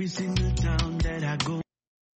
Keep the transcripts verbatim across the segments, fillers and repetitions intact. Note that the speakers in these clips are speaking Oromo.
every single town that I go.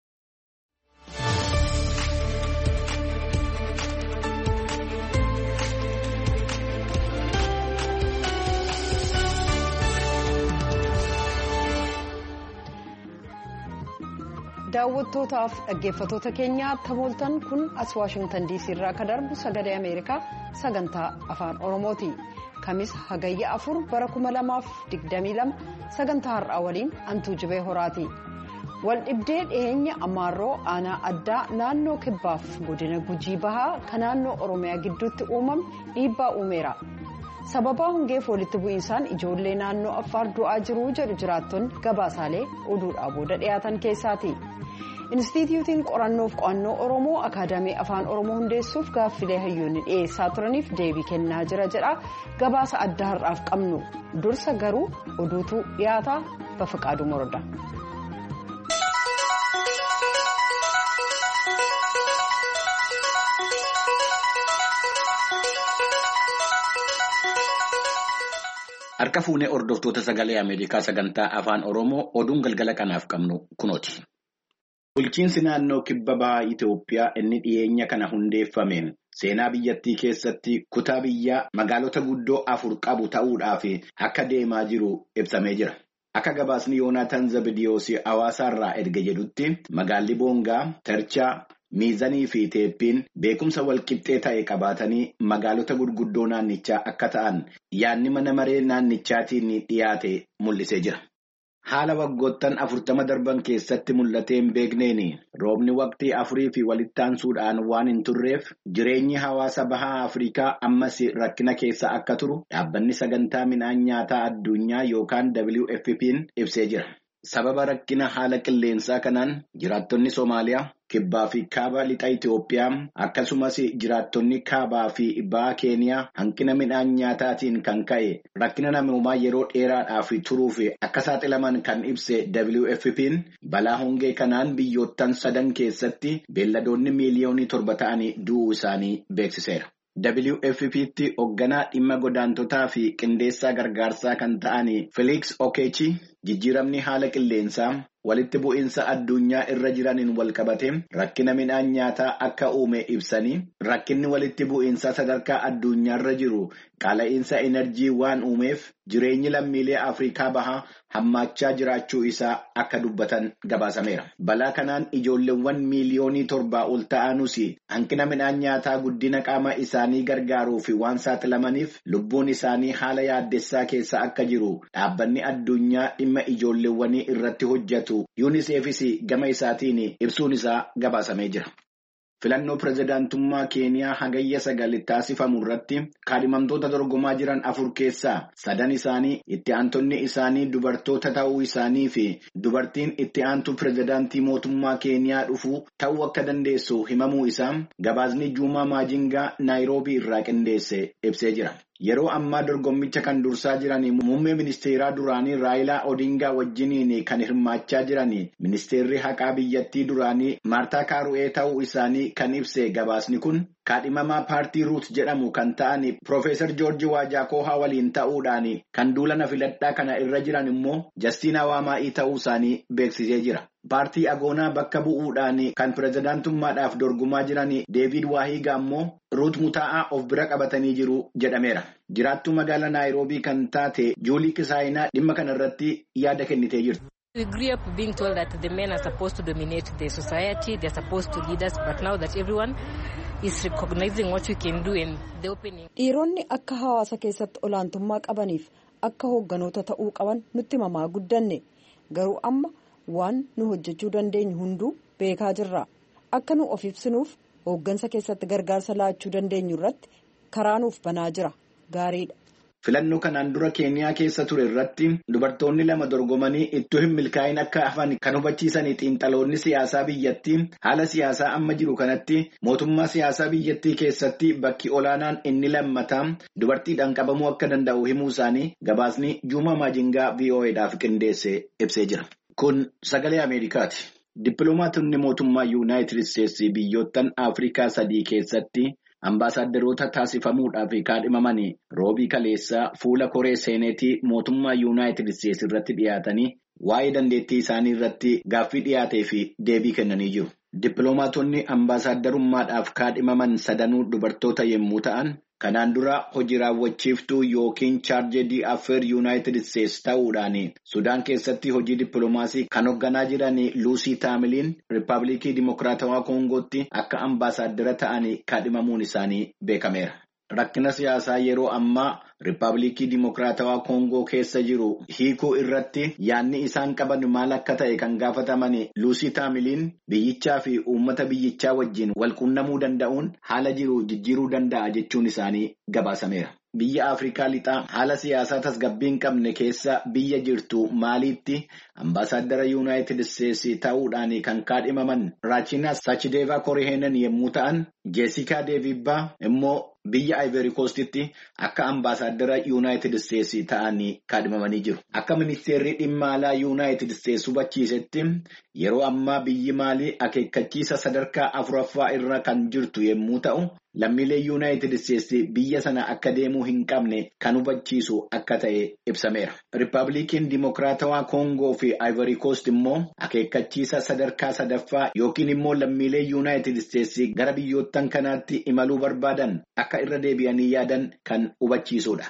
daawwattootaaf dhaggeeffattoota keenya tamooltan kun as Waashingtan D C irraa ka darbu sagalee Ameerikaa sagantaa afaan Oromooti. Kamis hagayya afur bara kuma lamaaf digdamii lama sagantaa har'aa waliin antuu jibee horaati. Wal dhibdee dhiyeenya Amaarroo aanaa addaa naannoo kibbaaf godina Gujii Bahaa kan naannoo Oromiyaa gidduutti uumame dhiibbaa uumeera. Sababa hongeef walitti bu'iinsaan ijoollee naannoo Affaar du'aa jiru jedhu jiraattonni gabaasaalee oduudhaa booda dhiyaatan keessaati. Inistitiyuutiin qorannoof qo'annoo Oromoo Akaadaamii Afaan Oromoo hundeessuuf gaaffilee hayyoonni dhiyeessaa turaniif deebii kennaa jira jedha. Gabaasa adda har'aaf qabnu dursa garuu oduutu dhiyaataa Bafaqaaduu Morodaa. Harka fuunee hordoftoota sagalee Ameerikaa sagantaa afaan Oromoo oduun galgala kanaaf qabnu kunooti. Bulchiinsi naannoo kibba bahaa Itoophiyaa inni dhiyeenya kana hundeeffameen seenaa biyyattii keessatti kutaa biyyaa magaalota guddoo afur qabu ta'uudhaaf akka deemaa jiru ibsamee jira. Akka gabaasni Yoonaataan Zabidiyoos hawaasaarraa erga jedhutti magaalli Boongaa, Tarchaa, Miizanii fi Teeppiin beekumsa walqixxee ta'e qabaatanii magaalota gurguddoo naannichaa akka ta'an yaadni mana maree naannichaatiin dhiyaate mul'isee jira. Haala waggoottan afurtama darban keessatti mul'ateen beekneen roobni waqtii afurii fi walitti aansuudhaan waan hin turreef jireenyi hawaasa bahaa Afrikaa ammas rakkina keessa akka turu dhaabbanni sagantaa midhaan nyaataa addunyaa yookaan W F P'n ibsee jira. Sababa rakkina haala qilleensaa kanaan jiraattonni Soomaaliyaa, Kibbaa fi Kaabaa lixa Itoophiyaa akkasumas jiraattonni Kaabaa fi Bahaa Keeniyaa hanqina midhaan nyaataatiin kan ka'e rakkina namoomaa yeroo dheeraadhaaf turuuf akka saaxilaman kan ibse W F P'n balaa hongee kanaan biyyoottan sadan keessatti beelladoonni miiliyoonii torba ta'anii du'uu isaanii beeksiseera. W F P'tti hoogganaa dhimma godaantotaa fi qindeessaa gargaarsaa kan ta'an Felix Okechi jijjiiramni haala qilleensaa walitti bu'iinsa addunyaa irra jiraniin wal qabate rakkina midhaan nyaataa akka uume ibsanii rakkinni walitti bu'iinsa sadarkaa addunyaarra jiru qaala'insa enerjii waan uumeef jireenyi lammiilee Afrikaa bahaa hammaachaa jiraachuu isaa akka dubbatan gabaasameera. Balaa kanaan ijoolleewwan miiliyoonii torbaa ol ta'anus hanqina midhaan nyaataa guddina qaama isaanii gargaaruuf waan saaxilamaniif lubbuun isaanii haala yaaddessaa keessa akka jiru dhaabbanni addunyaa dhimma ijoolleewwanii irratti hojjetu UNICEFis gama isaatiin ibsuun isaa gabaasamee jira. Filannoo pirezidaantummaa Keeniyaa hagayya sagal taasifamu irratti kaadhimamtoota dorgomaa jiran afur keessaa sadan isaanii itti aantonni isaanii dubartoota ta'uu isaanii fi dubartiin itti aantu pirezidaantii mootummaa Keeniyaa dhufuu ta'uu akka dandeessu himamuu isaa gabaasni Juumaa Maajingaa Naayiroobii irraa qindeesse ibsee jira. Yeroo ammaa dorgommicha kan dursaa jiran muummee ministeeraa duraanii Raayilaa Odingaa wajjiniin kan hirmaachaa jiran ministeerri haqaa biyyattii duraanii Maartaa Kaaru'ee ta'uu isaanii kan ibse gabaasni kun kaadhimamaa paartii Ruut jedhamu kan ta'an Profeesar Joorji Waajaakoohaa waliin ta'uudhaan kan duula filadhaa kana irra jiran immoo Jastiinaa Waamaa'ii ta'uu isaanii beeksisee jira. Paartii Agoonaa bakka bu'uudhaan kan pirezidaantummaadhaaf dorgomaa jiran Deevid Waahiigaa immoo Ruut Mutaa'aa of bira qabatanii jiru jedhameera. Jiraattuu magaalaa Naayiroobii kan taate Juulii Kisaayinaa dhimma kana irratti yaada kennitee jirti. We grew up being told that the men are supposed to dominate the society, they are supposed to lead us, but now that everyone is recognizing what we can do in the opening. Dhiironni akka hawaasa keessatti olaantummaa qabaniif akka hoogganoota ta'uu qaban nutti himamaa guddanne garuu amma waan nu hojjechuu dandeenyu hunduu beekaa jirra. Akka nu of ibsinuuf hooggansa keessatti gargaarsa laachuu dandeenyu irratti karaa nuuf banaa jira. Gaariidha. Filannoo kanaan dura Keeniyaa keessa ture irratti dubartoonni lama dorgomanii ittoo hin milkaa'in akka hafan kan hubachiisan xiinxaloonni siyaasaa biyyattii haala siyaasaa amma jiru kanatti mootummaa siyaasaa biyyattii keessatti bakki olaanaan inni lammataa dubartiidhaan qabamuu akka danda'u himuu isaanii gabaasni Juumaa Maajingaa V O E'dhaaf qindeesse ibsee jira. Kun sagalee Ameerikaati. Dippiloomaatonni mootummaa Yuunaayitid Isteetsi biyyoottan Afrikaa sadii keessatti ambaasaaddaroota taasifamuudhaaf kaadhimamanii roobii kaleessaa fuula koree seeneetii mootummaa Yuunaayitid Isteetsi irratti dhiyaatanii waa'ee dandeettii isaanii irratti gaaffii dhiyaatee fi deebii kennanii jiru. Dippiloomaatonni ambaasaaddarummaadhaaf kaadhimaman sadanuu dubartoota yommuu ta'an, kanaan dura hojii raawwachiiftuu yookiin chaarjii afeer yuunaayitid isteetsi ta'uudhaan Sudaan keessatti hojii dippiloomaasii kan hoogganaa jiran Luusii Taamiliin Riippaabilikii Dimokiraatawaa Koongootti akka ambaasaadara ta'anii kaadhimamuun isaanii beekameera. Rakkina siyaasaa yeroo ammaa Riippaabilikii Dimokiraatawaa Koongoo keessa jiru hiikuu irratti yaadni isaan qaban maal akka ta'e kan gaafataman Luusii Taamiliin biyyichaa fi uummata biyyichaa wajjin wal quunnamuu danda'uun haala jiru jijjiiruu danda'a jechuun isaanii gabaasameera. Biyya Afrikaa lixaa haala siyaasaa tasgabbii hin qabne keessa biyya jirtu Maaliitti ambaasaadara yuunaayitid isteetsi ta'uudhaan kan kaadhimaman Raachina Sachdeevaa Koriheenan yommuu ta'an, Jeesikaa Deevibbaa immoo biyya Ivory Coastitti akka ambaasaadara yuunaayitid isteetsi ta'anii kaadhimamanii jiru. Akka ministeerri dhimma alaa yuunaayitid isteetsi hubachiisetti yeroo ammaa biyyi Maalii akeekkachiisa sadarkaa afuraffaa irra kan jirtu yommuu ta'u, lammiilee yuunaayitid isteetsi biyya sana akka deemuu hin qabne kan hubachiisu akka ta'e ibsameera. Riippaabilikiin Dimokiraatawaa Koongoo fi Ivory Coast immoo akeekkachiisa sadarkaa sadaffaa yookiin immoo lammiilee yuunaayitid isteetsi gara biyyoottan kanaatti imaluu barbaadan akka irra deebi'anii yaadan kan hubachiisudha.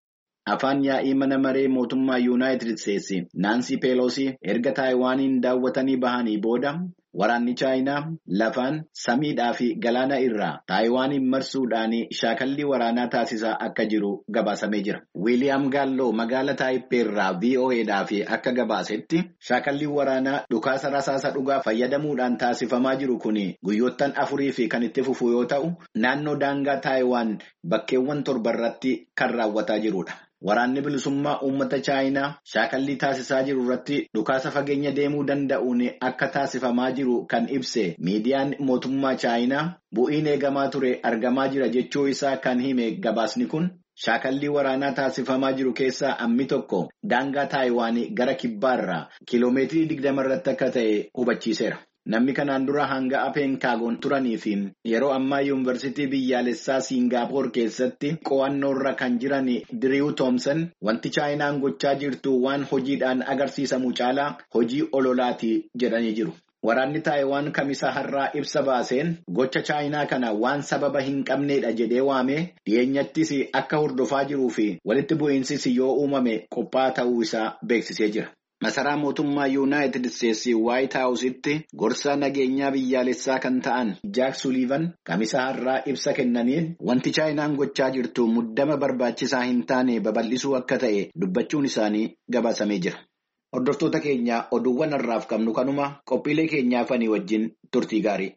Afaan yaa'ii mana maree mootummaa yuunaayitid isteetsi Naansi Peeloosi erga Taayiwaaniin daawwatanii bahanii booda waraanni Chaayinaa lafaan samiidhaa fi galaana irraa Taayiwaaniin marsuudhaan shaakallii waraanaa taasisaa akka jiru gabaasamee jira. Wiiliyaam Gaalloo magaala Taayippee irraa V O E'dhaaf akka gabaasetti shaakallii waraanaa dhukaasa rasaasa dhugaa fayyadamuudhaan taasifamaa jiru kun guyyoottan afurii fi kan itti fufu yoo ta'u, naannoo daangaa Taayiwaan bakkeewwan torba irratti kan raawwataa jirudha. Waraanni bilisummaa uummata Chaayinaa shaakallii taasisaa jiru irratti dhukaasa fageenya deemuu danda'uun akka taasifamaa jiru kan ibse miidiyaan mootummaa Chaayinaa bu'iin eegamaa ture argamaa jira jechuu isaa kan hime gabaasni kun shaakallii waraanaa taasifamaa jiru keessaa ammi tokko daangaa Taayiwaan gara kibbaarraa kiloomeetirii digdama irratti akka ta'e hubachiiseera. Namni kanaan dura hanga Apeenkaagoon turanii fi yeroo ammaa yuunivarsiitii biyyaalessaa Siingaappoor keessatti qo'annoo irra kan jiran Diriiw Toomsan wanti Chaayinaan gochaa jirtu waan hojiidhaan agarsiisamu caalaa hojii ololaati jedhanii jiru. Waraanni Taayiwaan kamisa har'aa ibsa baaseen gocha Chaayinaa kana waan sababa hin qabneedha jedhee waamee dhiyeenyattis akka hordofaa jiruu fi walitti bu'iinsis yoo uumame qophaa ta'uu isaa beeksisee jira. Masaraa mootummaa yuunaayitid isteetsi Waayit Haawusitti gorsaa nageenyaa biyyaalessaa kan ta'an Jaak Suliivan kamisa har'aa ibsa kennaniin wanti Chaayinaan gochaa jirtu muddama barbaachisaa hin taane babal'isuu akka ta'e dubbachuun isaanii gabaasamee jira. Hordoftoota keenya oduuwwan har'aaf qabnu kanuma qophiilee keenyaafanii wajjin turtii gaarii.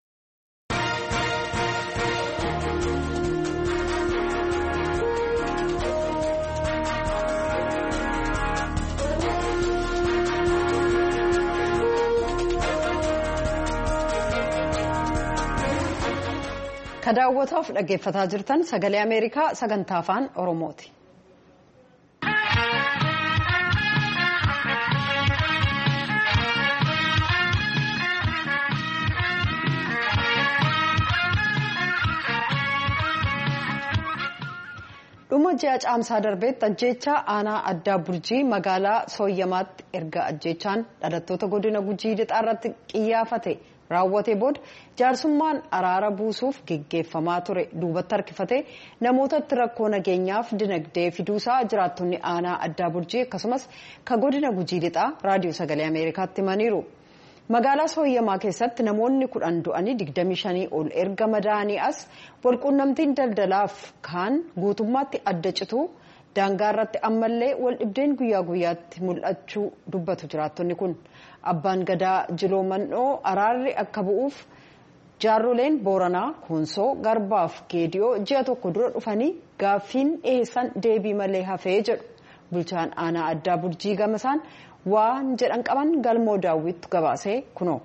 Ka daawwataaf dhaggeeffataa jirtan sagalee Ameerikaa sagantaa afaan Oromooti. Dhuma ji'a caamsaa darbeetti ajjeechaa aanaa addaa burjii magaalaa Sooyyamaatti erga ajjeechaan dhalattoota godina Gujii lixaa irratti qiyyaafate raawwatee booda jaarsummaan araara buusuuf geggeeffamaa ture duubatti harkifate namootatti rakkoo nageenyaaf dinagdee fiduusaa jiraattonni aanaa addaa burjii akkasumas ka godina Gujii lixaa raadiyoo sagalee Ameerikaatti himaniiru. Magaalaa Sooyyamaa keessatti namoonni kudhan du'anii digdamii shanii ol erga madaa'anii as walquunnamtiin daldalaaf kaan guutummaatti adda cituu daangaa irratti ammallee wal dhibdeen guyyaa guyyaatti mul'achuu dubbatu jiraattonni kun. Abbaan gadaa jiloo mandhoo araarri akka bu'uuf jaarroleen Booranaa, Koonsoo, Garbaaf Geediyoo ji'a tokko dura dhufanii gaaffiin dhiyeessan deebii malee hafee jedhu. Bulchaan aanaa addaa burjii gamasaan waan jedhan qaban galmoo daawwitu gabaasee kunoo.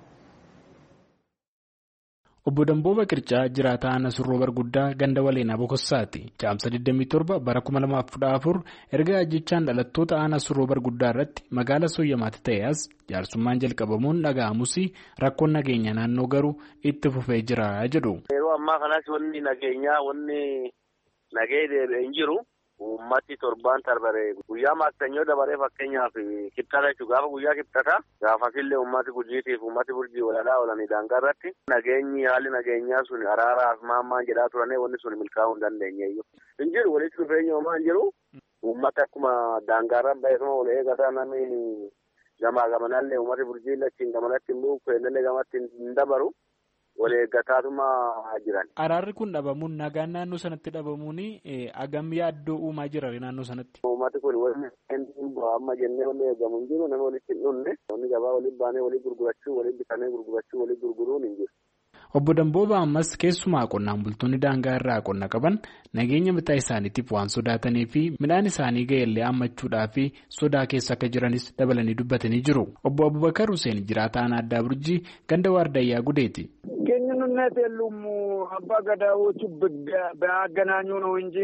Obbo Dambooba Qircaa jiraataa aanaa surroo barguddaa ganda waleenaa Bokossaati. Caamsa digdamii torba bara kuma lamaaf kudha afur erga ajjechaan dhalattoota aanaa surroo barguddaa irratti magaalaa Sooyyamaatti ta'e as jaarsummaan jalqabamuun dhaga'amus rakkoon nageenya naannoo garuu itti fufee jira jedhu. Yeroo ammaa kanas wanni nageenyaa wanni nagee deebi'ee hin jiru. Uummati torbaan tarbaree guyyaa maaksanyoo dabaree fakkeenyaaf kibxata jechuun gaafa guyyaa kibxata gaafasillee uummati gujiitiif uummati burjii walalaa oolanii daangaa irratti nageenyi haalli nageenyaa sun araaraaf maammaan jedhaa turanii wanni sun milkaa'uu hin dandeenyeeyyu. Hin jiru walitti dhufeenya uumaa hin jiru. Uummati akkuma daangaarraan baay'atuma ol eegataa namni gamaa gamanallee uummati burjii lachiin gamanatti hin bu'u keenyallee gamatti hin dabaru. Wal eeggataatummaa jiran. Araarri kun dhabamuun nagaan naannoo sanatti dhabamuun agam yaaddoo uumaa jira naannoo sanatti. Uummati kun waliin amma jennee wal eegamu hin jiru nama walitti hin dhufne namni gabaa waliin baanee waliin gurgurachuu waliin bitanii gurgurachuu waliin gurguruun hin jiru. Obbo Dambooba ammas keessumaa qonnaan bultoonni daangaa irraa qonna qaban nageenya mataa isaaniitiif waan sodaatanii fi midhaan isaanii ga'ellee hammachuudhaa fi sodaa keessa akka jiranis dabalanii dubbatanii jiru. Obbo Abubakar Hussein jiraataa aanaa addaa burjii ganda Waardayyaa Gudeeti. ግንኙነት የሉም አባ ገዳዎቹ በአገናኙ ነው እንጂ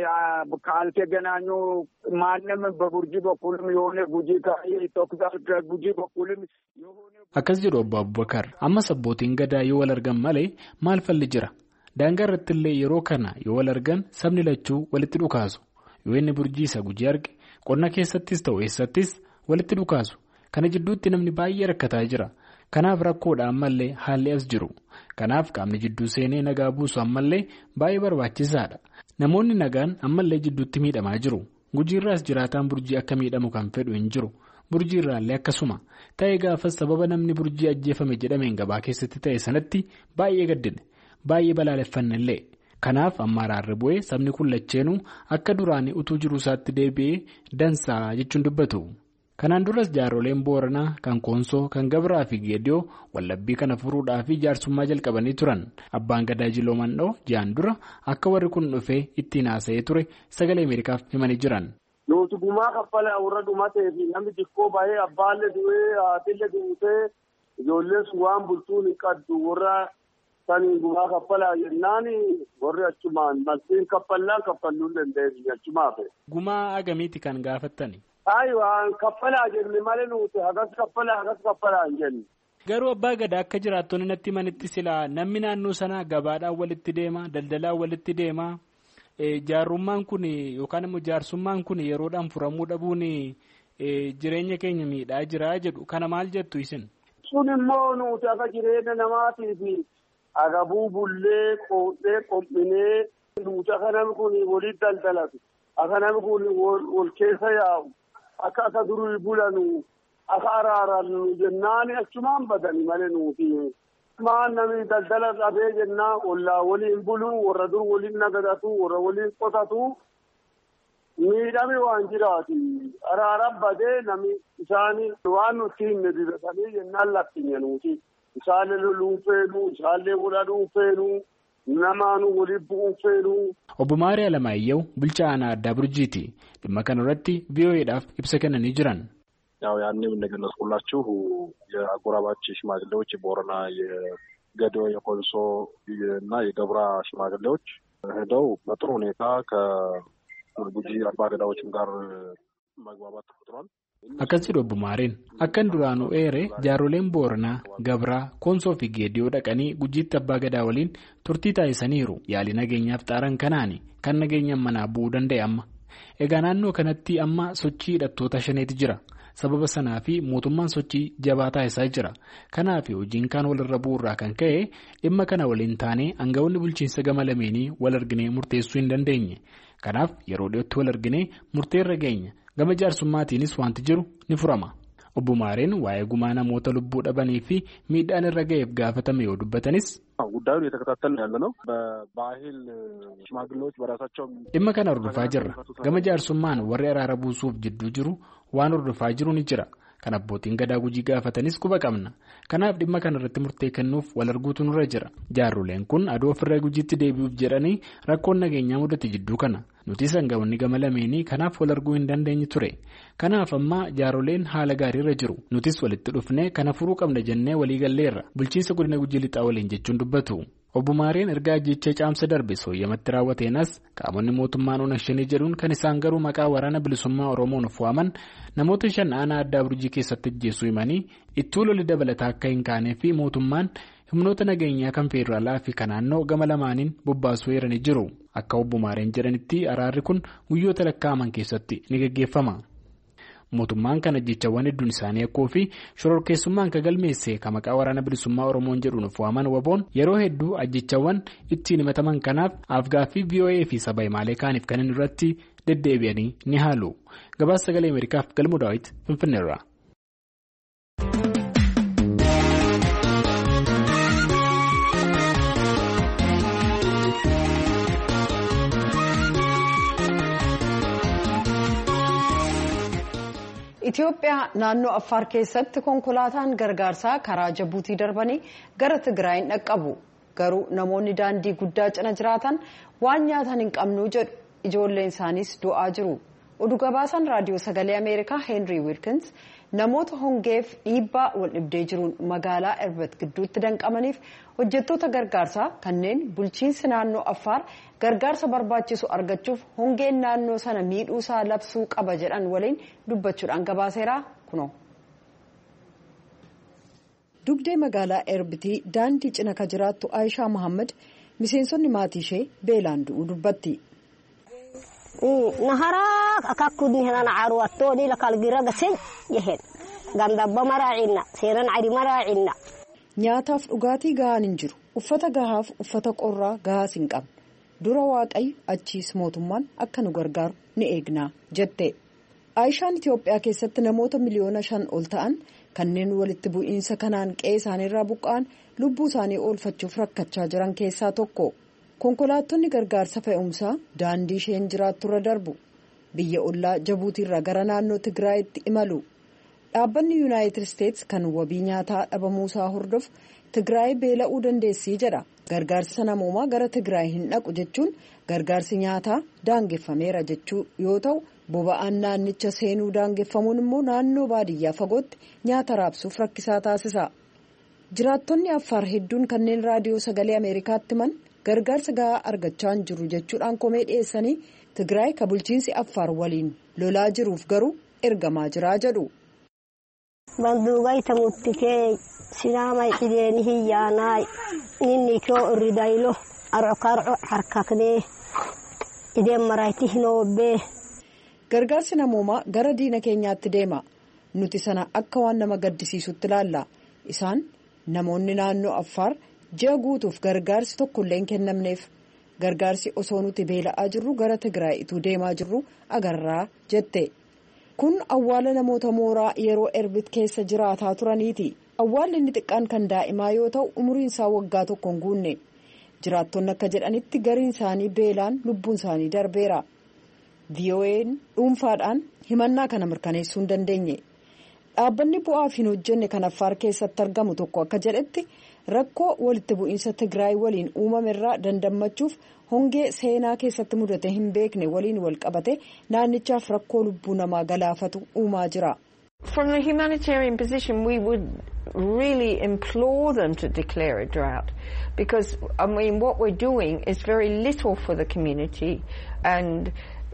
ካልተገናኙ ማንም በቡርጂ በኩልም የሆነ ጉጂ ከኢትዮጵያ ጉጂ በኩልም የሆነ akkas jedhu Obbo Abubakar ammas abbootiin gadaa yoo wal argan malee maal falli jira daangaa irrattillee yeroo kana yoo wal argan sabni lachuu walitti dhukaasu yoo inni burjii isa gujii arge qonna keessattis ta'u eessattis walitti dhukaasu kana jidduutti namni baay'ee rakkataa jira. Kanaaf rakkoodha ammallee haalli as jiru. Kanaaf qaamni jidduu seenee nagaa buusu ammallee baay'ee barbaachisaadha. Namoonni nagaan ammallee jidduutti miidhamaa jiru. Gujiirraas jiraataan burjii akka miidhamu kan fedhu hin jiru. Burjiirraallee akkasuma. Ta'ee gaafas sababa namni burjii ajjeefame jedhameen gabaa keessatti ta'e sanatti baay'ee gaddine. Baay'ee balaaleffannellee. Kanaaf amma araarri bu'ee sabni kun lacheenuu akka duraanii utuu jiru isaatti deebi'ee dansaa jechuun dubbatu. Kanaan duras jaaroleen Booranaa kan Koonsoo kan Gabraa fi Geediyoo wallabbii kana furuudhaa fi jaarsummaa jalqabanii turan. Abbaan gadaa Jiloo Mandhoo jaan dura akka warri kun dhufee ittiin haasa'ee ture sagalee Ameerikaaf himanii jiran. Nuti gumaa kaffala warra dhumatee fi namni xiqqoo baay'ee abbaallee du'ee haatillee du'ee ijoolleen waan bultuun hin qaddu warra sanii gumaa kaffalaa jennaan warri achumaan maltiin kaffallaan kaffalluu hin dandeessu achumaaf. Gumaa agamiiti kan gaafattani? Ayiwaan kaffalaa jenne malee nuti hagas kaffalaa hagas kaffalaa hin jenne. Garuu abbaa gadaa akka jiraattonni natti manitti silaa namni naannoo sanaa gabaadhaan walitti deema daldalaan walitti deema jaarummaan kun yookaan immoo jaarsummaan kun yeroodhaan furamuu dhabuun jireenya keenya miidhaa jira jedhu kana maal jettu isin? Sun immoo nuti akka jireenya namaatiif agabuu bullee qoodhee qophinee nuti akka namni kun walitti daldalatu akka namni kun wal keessa yaa'u. Akka akka durii bulanu akka araaran jennaan achumaan badani malee nuti. Maan namni daldala dhabee jennaan ollaa waliin bulu warra dur waliin nagadatu warra waliin qotatu miidhame waan jiraati. Araaraan badee namni isaanii waan nuti hin dibatanii jennaan lakkinya nuti. Isaallee loluun feenu isaallee godhaduun feenu namaanu waliin bu'uun feenu. Obbo Maariyaa Lamaayyoo bulchaa aanaa addaa burjiiti. Dhimma kana irratti V O Eedhaaf ibsa kennanii jiran. ያው ያኔም እንደገለጽኩላችሁ የአጎራባች ሽማግሌዎች የቦረና የገዶ የኮንሶ እና የገብራ ሽማግሌዎች ሄደው በጥሩ ሁኔታ ከጉጂ አባገዳዎችም ጋር መግባባት ተፈጥሯል። akkas jedhu Obbo Maareen akkan duraanuu eere jaaroleen Booranaa Gabraa Koonsoo fi Geediyoo dhaqanii gujiitti abbaa gadaa waliin turtii taasisaniiru yaalii nageenyaaf xaaran kanaani kan nageenyaan manaa bu'uu danda'e amma. Egaa naannoo kanatti amma sochii hidhattoota shaneeti jira. Sababa sanaa fi mootummaan sochii jabaa taasisaa jira. Kanaaf hojiin kaan walirra bu'uurraa kan ka'e dhimma kana waliin taanee aangawoonni bulchiinsa gama lameenii wal arginee murteessuu hin dandeenye. Kanaaf yeroo dhiyootti wal arginee murteerra geenya. Gama jaarsummaatiinis wanti jiru ni furama. Obbo Maareen waa'ee gumaa namoota lubbuu dhabanii fi miidhaan irra ga'eef gaafatame yoo dubbatanis. ጉዳዩን እየተከታተልን ያለ ነው በባህል ሽማግሌዎች በራሳቸው dhimma kana hordofaa jirra gama jaarsummaan warri araara buusuuf jidduu jiru waan hordofaa jiru ni jira kan abbootiin gadaa gujii gaafatanis quba qabna kanaaf dhimma kana irratti murtee kennuuf wal arguutu nurra jira jaarroleen kun adoo ofirraa gujiitti deebi'uuf jedhanii rakkoon nageenyaa mudate jidduu kana nuti sangaawwanni gama lameenii kanaaf wal arguu hin dandeenye ture kanaaf amma jaarroleen haala gaariirra jiru nutis walitti dhufnee kana furuu qabna jennee walii galleerra bulchiinsa godina gujii lixaa waliin jechuun dubbatu. Obbo Maareen ergaa ajjechaa caamsa darbe sooyyamatti raawwateenas qaamonni mootummaan onashanii jedhuun kan isaan garuu maqaa waraana bilisummaa Oromoon of waaman namoota shan aanaa addaa burjii keessatti ajjeesuu himanii ittuu loli dabalataa akka hin kaanee fi mootummaan humnoota nageenyaa kan feederaalaa fi kan naannoo gama lamaaniin bobbaasuu eeranii jiru. Akka obbo Maareen jedhanitti araarri kun guyyoota lakkaa'aman keessatti ni gaggeeffama. Mootummaan kana jechawwan hedduun isaanii akkoo fi shororkeessummaan kan galmeesse kan maqaa waraana bilisummaa Oromoon jedhuun of waaman waboon yeroo hedduu ajjechawwan ittiin himataman kanaaf afgaaffii V O A fi saba himaalee kaaniif kan irratti deddeebi'anii ni haalu. Gabaasa sagalee Ameerikaaf Galmuu Daawit Finfinneerraa. Itoophiyaa naannoo Affaar keessatti konkolaataan gargaarsaa karaa Jabuutii darbanii gara Tigraayin dhaqqabu. Garuu namoonni daandii guddaa cina jiraatan waan nyaatan hin qabnu jedhu ijoolleen isaaniis du'aa jiru. Oduu gabaasaan raadiyoo sagalee Ameerikaa Henry Wilkins namoota hongeef dhiibbaa wal dhibdee jiruun magaalaa Erbet gidduutti danqamaniif hojjettoota gargaarsaa kanneen bulchiinsi naannoo Affaar gargaarsa barbaachisu argachuuf hongeen naannoo sana miidhuusaa labsuu qaba jedhan waliin dubbachuudhaan gabaaseera kuno. Dugdee magaalaa Erbitii daandii cina ka jiraattu Aayishaa Muhammad miseensonni maatii ishee beelaan du'uu dubbatti. Naharaa akakkudni henan caruwattooni lakalgira gasen yehen gandabba maraa'inna seenan cadi maraa'inna. Nyaataaf dhugaatii gahaan hin jiru. Uffata gahaaf uffata qorraa gahaas hin qabne. Dura waaqayyo achiis mootummaan akka nu gargaaru ni eegnaa jette. Aayishaan Itoophiyaa keessatti namoota miliyoona shan ol ta'an kanneen walitti bu'iinsa kanaan qe'ee isaaniirraa buqqa'an lubbuu isaanii oolfachuuf rakkachaa jiran keessaa tokko. Konkolaattonni gargaarsa fe'umsaa daandii isheen jiraatturra darbu. Biyya ollaa Jabuutiirraa gara naannoo Tigraayitti imalu. Dhaabbanni Yuunaayitid Isteets kan wabii nyaataa dhabamuusaa hordofu Tigraay beela'uu dandeessii jedha. Gargaarsa namoomaa gara Tigraay hin dhaqu jechuun gargaarsi nyaataa daangeffameera jechuu yoo ta'u boba'aan naannicha seenuu daangeffamuun immoo naannoo baadiyyaa fagootti nyaata raabsuuf rakkisaa taasisa. Jiraattonni Affaar hedduun kanneen raadiyoo sagalee Ameerikaatti himan gargaarsa gahaa argachaa hin jiru jechuudhaan komee dhiyeessanii Tigraay ka bulchiinsi Affaar waliin lolaa jiruuf garuu ergamaa jiraa jedhu. Banduugaa itamuutti Sinaama ileeni hiyyaanaa inni koo irridaylo arcokarco harkaknee ideen maraayiti hinoobbee. Gargaarsi namoomaa gara diina keenyaatti deema. Nuti sana akka waan nama gaddisiisutti ilaalla. Isaan namoonni naannoo Affaar ji'a guutuuf gargaarsi tokkollee hin kennamneef. Gargaarsi osoo nuti beela'aa jirru gara Tigraayituu deemaa jirru agarraa jette. Kun awwaala namoota mooraa yeroo Erbit keessa jiraataa turaniiti. Awwaalli inni xiqqaan kan daa'imaa yoo ta'u umuriin isaa waggaa tokko hin guunne. Jiraattonni akka jedhanitti gariin isaanii beelaan lubbuun isaanii darbeera. V O A'n dhuunfaadhaan himannaa kana mirkaneessuu hin dandeenye. Dhaabbanni bu'aaf hin hojjenne kan Affaar keessatti argamu tokko akka jedhetti rakkoo walitti bu'iinsa Tigraay waliin uumamerraa dandammachuuf hongee seenaa keessatti mudate hin beekne waliin wal qabate naannichaaf rakkoo lubbuu namaa galaafatu uumaa jira. From the humanitarian position, we would really implore them to declare a drought because, I mean, what we're doing is very little for the community and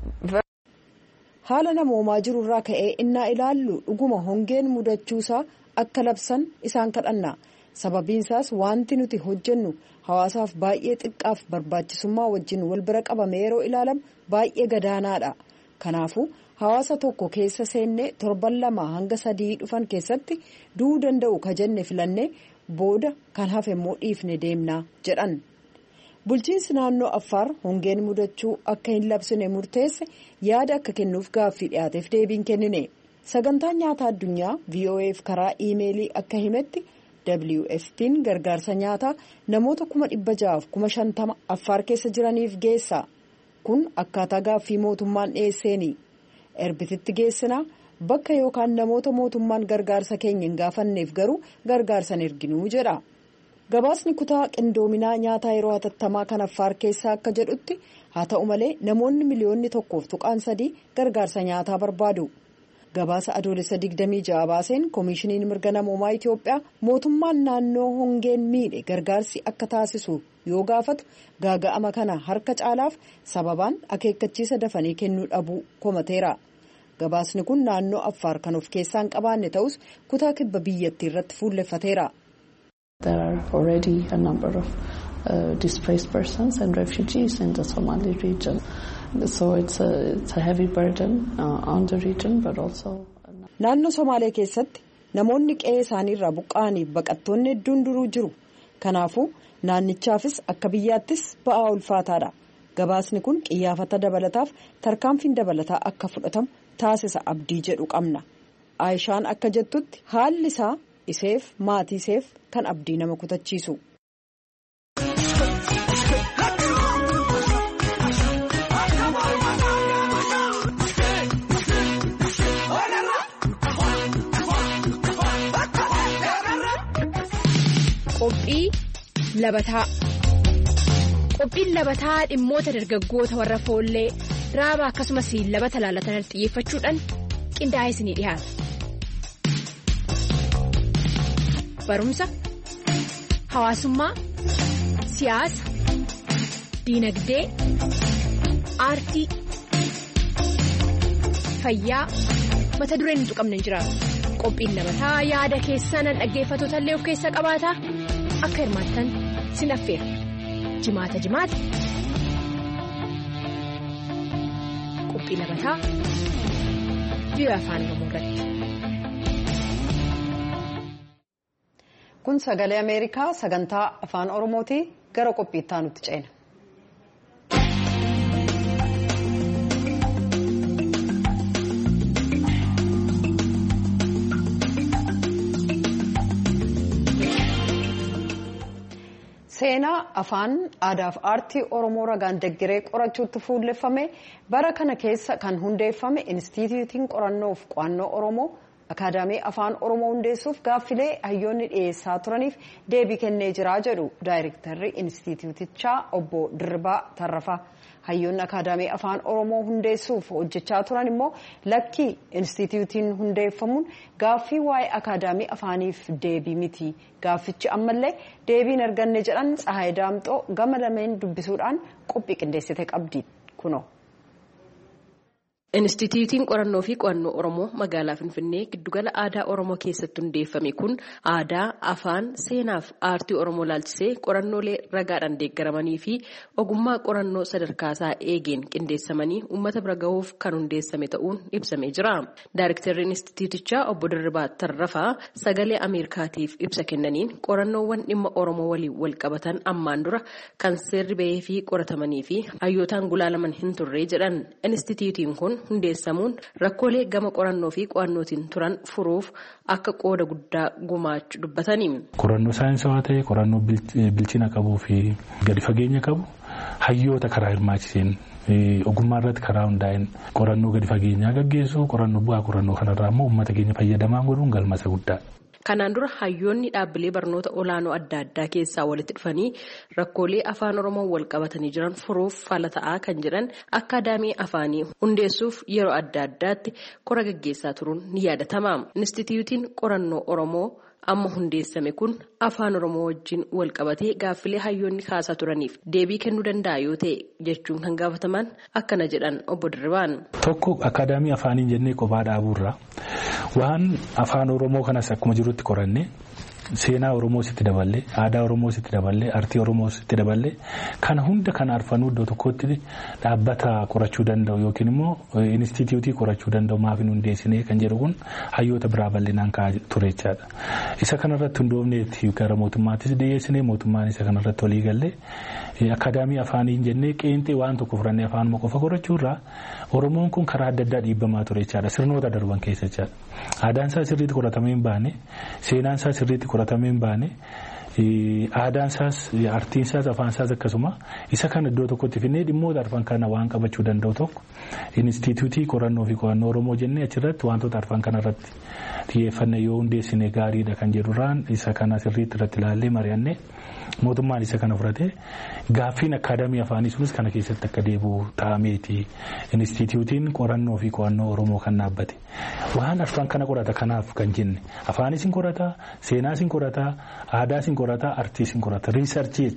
haala namoomaa jirurraa ka'ee innaa ilaallu dhuguma hongeen mudachuusaa akka labsan isaan kadhanna. Sababiinsaas wanti nuti hojjennu hawaasaaf baay'ee xiqqaaf barbaachisummaa wajjin wal bira qabame yeroo ilaalamu baay'ee gadaanaadha. Kanaafuu hawaasa tokko keessa seennee torban lama hanga sadii dhufan keessatti du'uu danda'u ka jenne filannee booda kan hafe immoo dhiifne deemnaa jedhan. Bulchiinsi naannoo Affaar hongeen mudachuu akka hin labsine murteesse yaada akka kennuuf gaaffii dhiyaateef deebiin kennine. Sagantaan nyaataa addunyaa V O A'f karaa iimeelii akka himetti W F P'n gargaarsa nyaataa namoota kuma dhibba ja'aaf kuma shantama Affaar keessa jiraniif geessa. Kun akkaataa gaaffii mootummaan dhiyeesseeni. Erbititti geessinaa bakka yookaan namoota mootummaan gargaarsa keenya hin gaafanneef garuu gargaarsan erginuu jedha. Gabaasni kutaa qindoominaa nyaataa yeroo hatattamaa kan Affaar keessaa akka jedhutti haa ta'u malee namoonni miliyoonni tokkoof tuqaan sadii gargaarsa nyaataa barbaadu. Gabaasa adoolessa digdamii ja'a baaseen koomishiniin mirga namoomaa Itoophiyaa mootummaan naannoo hongeen miidhe gargaarsi akka taasisu yoo gaafatu gaaga'ama kana harka caalaaf sababaan akeekkachiisa dafanii kennuu dhabuu komateera. Gabaasni kun naannoo Affaar kan of keessaa hin qabaanne ta'us kutaa kibba biyyattii irratti fuulleffateera. There are already a number of uh, displaced persons and refugees in the Somali region. So it's a, it's a heavy burden uh, on the region, but also... Naannoo Somaalee keessatti namoonni qe'ee isaaniirraa buqqa'aniif baqattoonni hedduun duruu jiru. Kanaafuu naannichaafis akka biyyaattis ba'aa ulfaataadha. Gabaasni kun qiyyaafata dabalataaf tarkaanfiin dabalataa akka fudhatamu taasisa abdii jedhu qabna. Aayishaan akka jettutti haalli isaa iseef maatii iseef kan abdii nama kutachiisu. Qophii labataa qophiin labataa dhimmoota dargaggoota warra foollee raaba akkasumas labata laalatan xiyyeeffachuudhaan qindaa'ee isinii dhiyaata. Barumsa, hawaasummaa, siyaasa, diinagdee, aartii, fayyaa mata dureen hin tuqamne hin jiraatu. Qophiin labataa yaada keessan dhaggeeffattoota illee of keessaa qabaata. Akka hirmaattan sin affeera. Jimaata jimaata. Qophii labataa biyya afaan Oromoo irratti. Kun sagalee Ameerikaa sagantaa afaan Oromooti gara qophii itti aanutti ceena. Seenaa afaan aadaa fi aartii Oromoo ragaan deggiree qorachuutti fuulleffame bara kana keessa kan hundeeffame Inistituutiin Qorannoo fi Qo'annoo Oromoo Akaadaamii Afaan Oromoo hundeessuuf gaaffilee hayyoonni dhiyeessaa turaniif deebii kennee jira jedhu Daayirektarri Inistituutichaa obbo Dirribaa Tarrafaa. Hayyoonni Akaadaamii Afaan Oromoo hundeessuuf hojjechaa turan immoo lakkii Inistituutiin hundeeffamuun gaaffii waa'ee Akaadaamii Afaaniif deebii miti. Gaaffichi ammallee deebiin arganne jedhan Tsahaay Daamxoo gama lameen dubbisuudhaan qophii qindeessite qabdi kunoo. Inistituutiin qorannoo fi qo'annoo Oromoo magaalaa Finfinnee giddugala aadaa Oromoo keessatti hundeeffame kun aadaa, afaan, seenaa fi aartii Oromoo laalchisee qorannoolee ragaadhaan deeggaramanii fi ogummaa qorannoo sadarkaasaa eegeen qindeessamanii uummata bira gahuuf kan hundeessame ta'uun ibsamee jira. Daayirektarri Inistituutichaa obbo Dirribaa Tarrafaa sagalee Ameerikaatiif ibsa kennaniin qorannoowwan dhimma Oromoo waliin wal qabatan ammaan dura kan seerri bahee fi qoratamanii fi hayyootaan gulaalaman hin turre jedhan. Inistituutiin kun hundeessamuun rakkoolee gama qorannoo fi qo'annootiin turan furuuf akka qooda guddaa gumaachuu dubbatanii. Qorannoo saayinsawaa ta'e qorannoo bilchina qabuu fi gadi fageenya qabu hayyoota karaa hirmaachiseen ogummaa irratti karaa hundaa'een qorannoo gadi fageenyaa gaggeessu qorannoo bu'aa qorannoo kanarraa immoo uummata keenya fayyadamaa godhuun galmasa guddaa. Kanaan dura hayyoonni dhaabbilee barnoota olaanoo adda addaa keessaa walitti dhufanii rakkoolee afaan Oromoo wal qabatanii jiran furuuf fala ta'aa kan jedhan Akaadaamii Afaanii hundeessuuf yeroo adda addaatti kora gaggeessaa turuun ni yaadatama. Inistituutiin qorannoo Oromoo amma hundeessame kun afaan Oromoo wajjin wal qabatee gaaffilee hayyoonni kaasaa turaniif deebii kennuu danda'a yoo ta'e jechuun kan gaafataman akkana jedhan obbo Dirribaan. Tokko Akaadaamii Afaanii jennee kophaa dhaabuurra waan afaan Oromoo kanas akkuma jirutti qorannee seenaa Oromoo sitti daballee aadaa Oromoo sitti daballee aartii Oromoo sitti daballee kana hunda kan arfanuu iddoo tokkotti dhaabbata qorachuu danda'u yookiin immoo inistituutii qorachuu danda'u maaf hin hundeessinee kan jedhu kun hayyoota biraa bal'inaan kaa'aa ture jechaadha. Isa kanarratti hundoofneetti gara mootummaattis dhiyeessinee mootummaan isa kanarratti walii gallee Akaadaamii Afaaniin jennee qeenxee waan tokko furannee afaanuma qofa qorachuurraa Oromoon kun karaa adda addaa dhiibbamaa ture jechaadha sirnoota darban keessa jechaadha. Aadaan isaa sirriitti qoratamee hin baane seenaan isaa sirriitti qoratamee hin baane aadaan isaas aartiin isaas afaan isaas akkasuma isa kan iddoo tokkotti finnee dhimmoota arfan kana waan qabachuu danda'u tokko inistituutii qorannoo fi qo'annoo Oromoo jennee achirratti wantoota arfan kanarratti xiyyeeffannee yoo hundeessine gaariidha kan jedhurraan isa kana sirriitti irratti ilaallee mari'annee mootummaan isa kana fudhatee gaaffiin Akaadaamii Afaanii sunis kana keessatti akka deebi'u taa'ameeti inistituutiin qorannoo fi qo'annoo Oromoo kan dhaabbate waan arfan kana qorata kanaaf kan jenne afaanis hin qorata seenaas hin qorata aadaas hin qorata aartiis hin qorata riisarchii jecha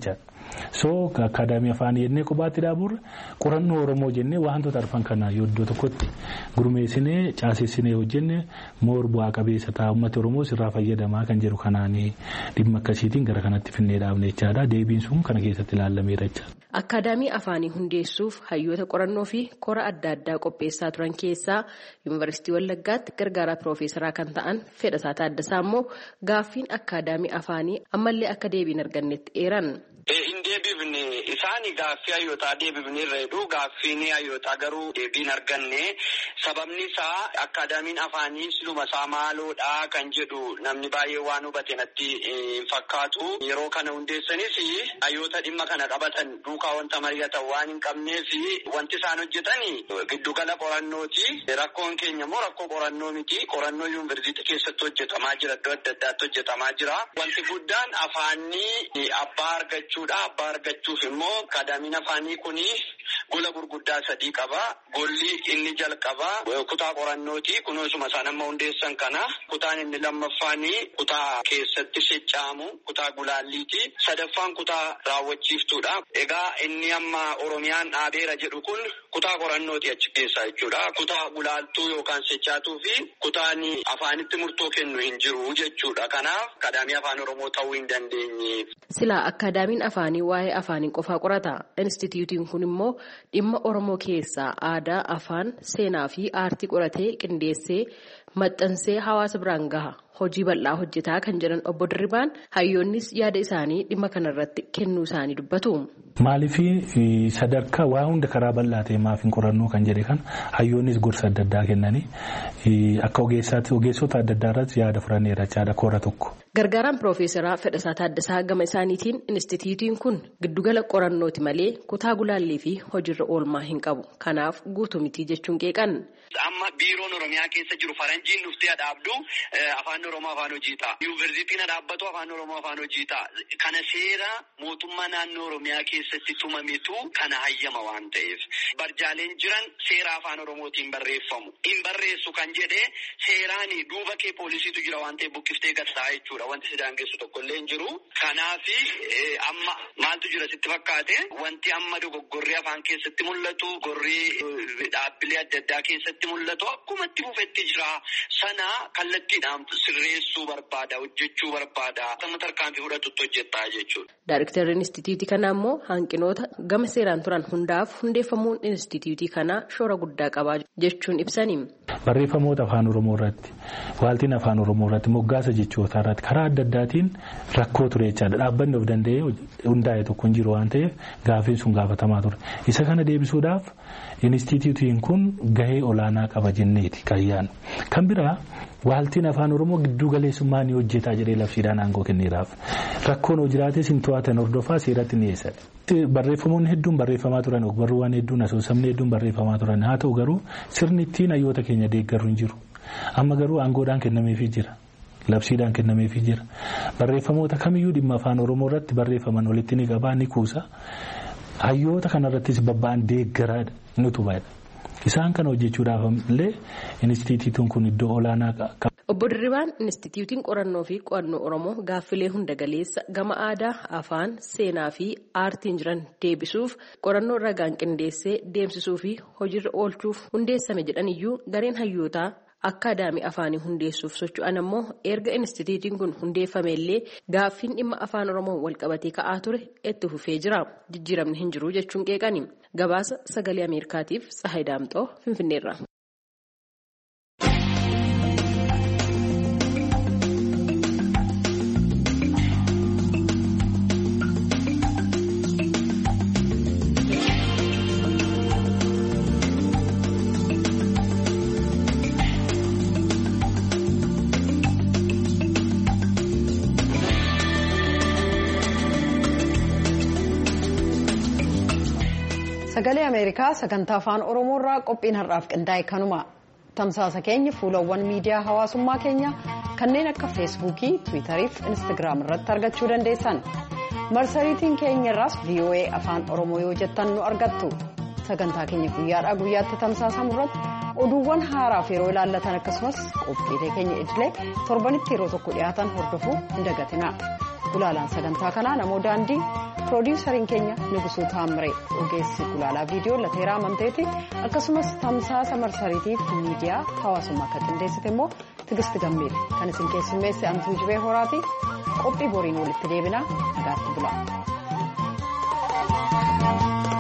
So akaadaamii afaan jennee kophaatti dhaaburra qorannoo Oromoo jennee wantoota arfan kana iddoo tokkotti gurmeessinee caasessinee hojjenne moor bu'aa qabeessa ta'a uummata Oromoo irraa fayyadamaa kan jedhu kanaan dhimma akkasiitiin gara kanatti finnee dhaabne jechaadha. Deebiin sun kana keessatti ilaalameera jechaadha. Akaadaamii afaanii hundeessuuf hayyoota qorannoo fi kora adda addaa qopheessaa turan keessaa Yuunivarsiitii Wallaggaatti gargaaraa Piroofeesaraa kan ta'an Fedhasaa Taaddasaa immoo gaaffiin akaadaamii afaanii ammallee akka deebiin argannetti eeran. Hin deebifne isaan gaaffii hayyootaa deebifneerra jedhu gaaffiin hayyootaa garuu deebiin arganne sababni isaa akaadaamiin afaanii siluma isaa maaloodha kan jedhu namni baay'ee waan hubate natti hin fakkaatu. Yeroo kana hundeessanis hayyoota dhimma kana qabatan duukaa wanta mari'atan waan hin qabneef wanti isaan hojjetan giddugala qorannooti. Rakkoon keenya immoo rakkoo qorannoo miti. Qorannoo yuunivarsiitii keessatti hojjetamaa jira, iddoo adda addaatti hojjetamaa jira. Wanti guddaan afaanii abbaa argachuu. Abbaa argachuuf immoo akaadaamiin afaanii kuni gola gurguddaa sadii qaba. Golli inni jalqaba kutaa qorannooti. Kunuunsuma isaan amma hundeessan kana. Kutaan inni lammaffaanii kutaa keessatti socha'amu kutaa gulaalliiti. Sadaffaan kutaa raawwachiiftuudha. Egaa inni amma Oromiyaan dhaabeera jedhu kun kutaa qorannooti achi keessaa jechuudha. Kutaa gulaaltuu yookaan sochaatuu fi kutaan afaanitti murtoo kennu hin jiru jechuudha. Kanaaf akaadaamii afaan Oromoo ta'uu hin dandeenye. Silaa akaadaamiin afaanii waa'ee afaanii qofaa qorata. Inistitiyuutiin kun immoo dhimma Oromoo keessaa aadaa, afaan, seenaa fi aartii qoratee qindeessee maxxansee hawaasa biraan gaha. Hojii bal'aa hojjetaa kan jedhan obbo Dirribaan hayyoonnis yaada isaanii dhimma kanarratti kennuu isaanii dubbatu. Maaliif sadarkaa waa hunda karaa bal'aa ta'e maaf hin qorannoo kan jedhe kan hayyoonnis gorsa adda addaa kennanii akka ogeessaatti ogeessota adda addaa irratti yaada furaneera jechaadha koora tokko. Gargaaraan Piroofeesaraa Fedhasaa Taaddasaa gama isaaniitiin inistitiyuutiin kun giddugala qorannooti malee kutaa gulaallii fi hojiirra oolmaa hin qabu. Kanaaf guutuu miti jechuun qeeqan. Amma biiroon Oromiyaa keessa jiru faranjiin dhuftee dhaabdu afaan Oromoo afaan hojii ta'a. Yuunivarsiitiin dhaabbatu afaan Oromoo afaan hojii ta'a. Kana seera mootummaa naannoo Oromiyaa keessatti tumametu kana hayyama waan ta'eef. Barjaaleen jiran seera afaan Oromootiin barreeffamu. Hin barreessu kan jedhe seeraan duuba kee poolisiitu jira waan ta'eef buqqiftee gataa jechuudha. Wanti si daangessu tokkollee hin jiru. Kanaaf amma maaltu jira sitti fakkaate wanti amma dogoggorrii afaan keessatti mul'atu gorrii dhaabbilee adda addaa keessatti mul'atu akkuma itti fufetti jira. Sana kallattiidhaan sirreessuu barbaada, hojjechuu barbaada. Amma tarkaanfii fudhatutti hojjettaa jechuudha. Daayirektarri Inistitiyuutii kanaa immoo hanqinoota gama seeraan turan hundaaf hundeeffamuun Inistitiyuutii kanaa shoora guddaa qabaa jechuun ibsani. Barreeffamoota afaan Oromoo irratti, waaltiin afaan Oromoo irratti, moggaasa jechootaa irratti karaa adda addaatiin rakkoo ture jechaadha. Dhaabbanni of danda'ee hundaa'e tokko hin jiru waan ta'eef gaaffiin sun gaafatamaa ture. Isa kana deebisuudhaaf Inistitiyuutiin kun gahee olaanaa qaba jenneeti kayyaan. Kan biraa waaltiin afaan Oromoo gidduu galeessummaa ni hojjetaa jedhee labsiidhaan aangoo kenneeraaf. Rakkoon hoo jiraates hin to'atan hordofaa seeratti ni eessa. Barreeffamoonni hedduun barreeffamaa turan ogbarruuwwan hedduun asoosamni hedduun barreeffamaa turan haa ta'u garuu sirni ittiin hayyoota keenya deeggaru hin jiru. Amma garuu aangoodhaan kennameefii jira. Labsiidhaan kennameefii jira. Barreeffamoota kamiyyuu dhimma afaan Oromoo irratti barreeffaman walitti ni qabaa ni kuusa. Hayyoota kanarrattis babba'an deeggaraa ni tubaadha. Isaan kana hojjechuudhaaf illee Inistitiyuutiin kun iddoo olaanaa qaba. Obbo Dirribaan Inistitiyuutiin qorannoo fi qo'annoo Oromoo gaaffilee hunda galeessa gama aadaa, afaan, seenaa fi aartiin jiran deebisuuf qorannoo ragaan qindeessee deemsisuu fi hojiirra oolchuuf hundeessame jedhaniyyuu gareen hayyootaa akaadaamii afaanii hundeessuuf socho'an ammoo erga Inistitiyuutiin kun hundeeffame illee gaaffiin dhimma afaan Oromoo walqabatee ka'aa ture itti fufee jira. Jijjiiramni hin jiru jechuun qeeqani. Gabaasa sagalee Ameerikaatiif Tsahaay Daamxoo Finfinneerra. Sagalee Ameerikaa sagantaa afaan Oromoo irraa qophiin har'aaf qindaa'e kanuma. Tamsaasa keenya fuulawwan miidiyaa hawaasummaa keenya kanneen akka feesbuukii, tiwiitarii fi instaagiraam irratti argachuu dandeessan. Marsariitiin keenya irraas V O A afaan Oromoo yoo jettan nu argattu. Sagantaa keenya guyyaadhaa guyyaatti tamsaasamu irratti oduuwwan haaraaf yeroo ilaallatan akkasumas qophiilee keenya idilee torbanitti yeroo tokko dhiyaatan hordofuu hin dagatina. Gulaalaan sagantaa kanaa namoo daandii Piroodyusariin keenya Nugusuu Taamiree, ogeessi gulaalaa viidiyoo Lateeraa Amanteeti, akkasumas tamsaasa marsariitiif miidiyaa hawaasummaa kan qindeessite immoo Tigisti Gammeeti. Kan isin keessummeesse Antuu Jibee Horaati. Qophii boriin walitti deebinaa nagaatti bulaa.